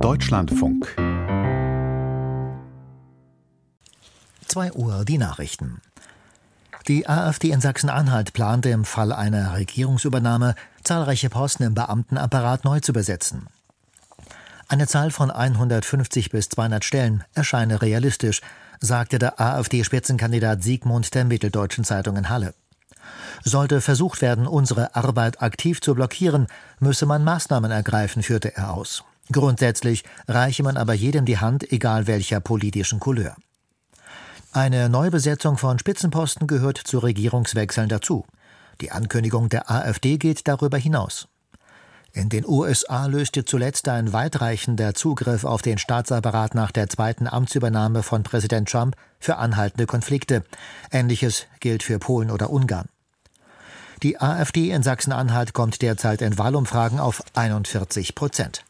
Deutschlandfunk. 2 Uhr, die Nachrichten. Die AfD in Sachsen-Anhalt plante im Fall einer Regierungsübernahme, zahlreiche Posten im Beamtenapparat neu zu besetzen. Eine Zahl von 150 bis 200 Stellen erscheine realistisch, sagte der AfD-Spitzenkandidat Siegmund der Mitteldeutschen Zeitung in Halle. Sollte versucht werden, unsere Arbeit aktiv zu blockieren, müsse man Maßnahmen ergreifen, führte er aus. Grundsätzlich reiche man aber jedem die Hand, egal welcher politischen Couleur. Eine Neubesetzung von Spitzenposten gehört zu Regierungswechseln dazu. Die Ankündigung der AfD geht darüber hinaus. In den USA löste zuletzt ein weitreichender Zugriff auf den Staatsapparat nach der zweiten Amtsübernahme von Präsident Trump für anhaltende Konflikte. Ähnliches gilt für Polen oder Ungarn. Die AfD in Sachsen-Anhalt kommt derzeit in Wahlumfragen auf 41%.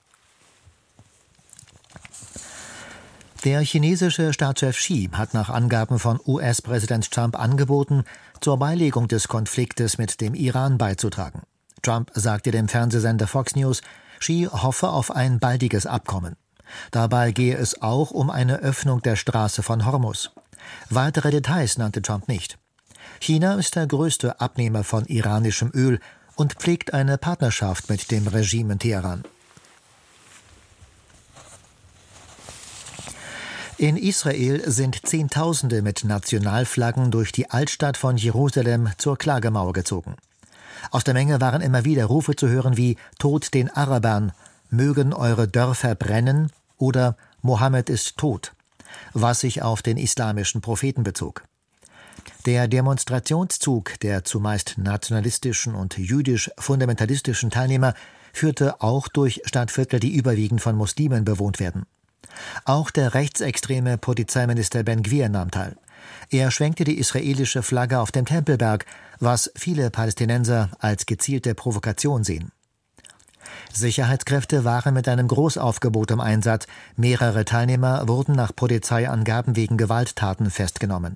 Der chinesische Staatschef Xi hat nach Angaben von US-Präsident Trump angeboten, zur Beilegung des Konfliktes mit dem Iran beizutragen. Trump sagte dem Fernsehsender Fox News, Xi hoffe auf ein baldiges Abkommen. Dabei gehe es auch um eine Öffnung der Straße von Hormuz. Weitere Details nannte Trump nicht. China ist der größte Abnehmer von iranischem Öl und pflegt eine Partnerschaft mit dem Regime in Teheran. In Israel sind Zehntausende mit Nationalflaggen durch die Altstadt von Jerusalem zur Klagemauer gezogen. Aus der Menge waren immer wieder Rufe zu hören wie »Tod den Arabern«, »Mögen eure Dörfer brennen« oder »Mohammed ist tot«, was sich auf den islamischen Propheten bezog. Der Demonstrationszug der zumeist nationalistischen und jüdisch-fundamentalistischen Teilnehmer führte auch durch Stadtviertel, die überwiegend von Muslimen bewohnt werden. Auch der rechtsextreme Polizeiminister Ben Gvir nahm teil. Er schwenkte die israelische Flagge auf dem Tempelberg, was viele Palästinenser als gezielte Provokation sehen. Sicherheitskräfte waren mit einem Großaufgebot im Einsatz. Mehrere Teilnehmer wurden nach Polizeiangaben wegen Gewalttaten festgenommen.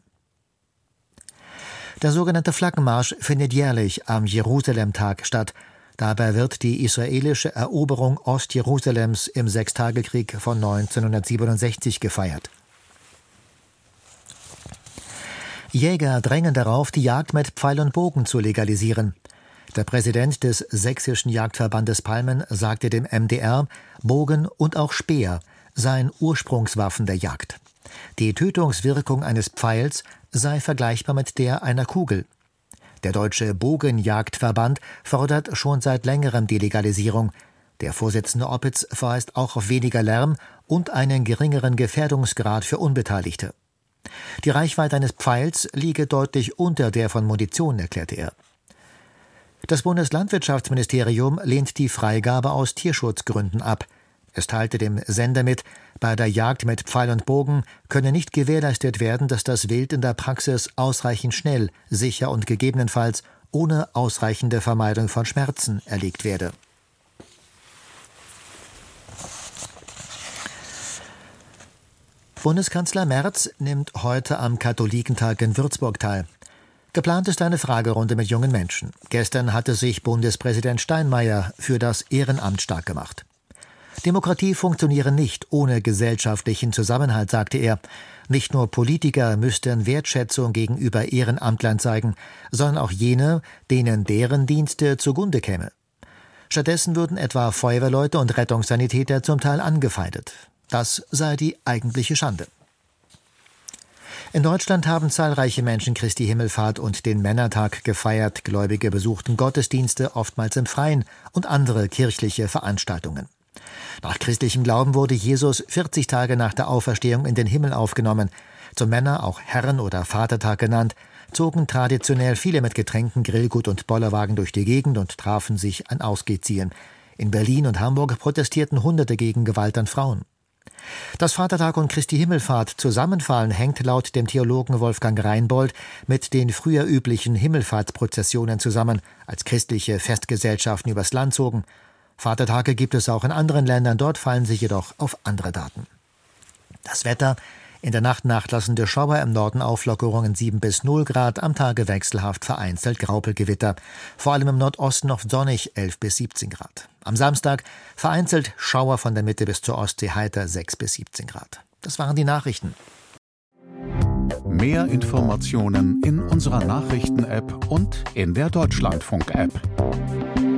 Der sogenannte Flaggenmarsch findet jährlich am Jerusalem-Tag statt. Dabei wird die israelische Eroberung Ostjerusalems im Sechstagekrieg von 1967 gefeiert. Jäger drängen darauf, die Jagd mit Pfeil und Bogen zu legalisieren. Der Präsident des Sächsischen Jagdverbandes Palmen sagte dem MDR, Bogen und auch Speer seien Ursprungswaffen der Jagd. Die Tötungswirkung eines Pfeils sei vergleichbar mit der einer Kugel. Der Deutsche Bogenjagdverband fordert schon seit längerem die Legalisierung. Der Vorsitzende Oppitz verweist auch auf weniger Lärm und einen geringeren Gefährdungsgrad für Unbeteiligte. Die Reichweite eines Pfeils liege deutlich unter der von Munition, erklärte er. Das Bundeslandwirtschaftsministerium lehnt die Freigabe aus Tierschutzgründen ab. Es teilte dem Sender mit, bei der Jagd mit Pfeil und Bogen könne nicht gewährleistet werden, dass das Wild in der Praxis ausreichend schnell, sicher und gegebenenfalls ohne ausreichende Vermeidung von Schmerzen erlegt werde. Bundeskanzler Merz nimmt heute am Katholikentag in Würzburg teil. Geplant ist eine Fragerunde mit jungen Menschen. Gestern hatte sich Bundespräsident Steinmeier für das Ehrenamt stark gemacht. Demokratie funktioniere nicht ohne gesellschaftlichen Zusammenhalt, sagte er. Nicht nur Politiker müssten Wertschätzung gegenüber Ehrenamtlern zeigen, sondern auch jene, denen deren Dienste zugunde käme. Stattdessen würden etwa Feuerwehrleute und Rettungssanitäter zum Teil angefeindet. Das sei die eigentliche Schande. In Deutschland haben zahlreiche Menschen Christi Himmelfahrt und den Männertag gefeiert. Gläubige besuchten Gottesdienste, oftmals im Freien, und andere kirchliche Veranstaltungen. Nach christlichem Glauben wurde Jesus 40 Tage nach der Auferstehung in den Himmel aufgenommen. Zum Männer, auch Herren- oder Vatertag genannt, zogen traditionell viele mit Getränken, Grillgut und Bollerwagen durch die Gegend und trafen sich ein Ausgeziehen. In Berlin und Hamburg protestierten Hunderte gegen Gewalt an Frauen. Dass Vatertag und Christi Himmelfahrt zusammenfallen, hängt laut dem Theologen Wolfgang Reinbold mit den früher üblichen Himmelfahrtsprozessionen zusammen, als christliche Festgesellschaften übers Land zogen. Vatertage gibt es auch in anderen Ländern, dort fallen sie jedoch auf andere Daten. Das Wetter: In der Nacht nachlassende Schauer, im Norden Auflockerungen 7 bis 0 Grad, am Tage wechselhaft vereinzelt Graupelgewitter. Vor allem im Nordosten oft sonnig 11 bis 17 Grad. Am Samstag vereinzelt Schauer von der Mitte bis zur Ostsee heiter 6 bis 17 Grad. Das waren die Nachrichten. Mehr Informationen in unserer Nachrichten-App und in der Deutschlandfunk-App.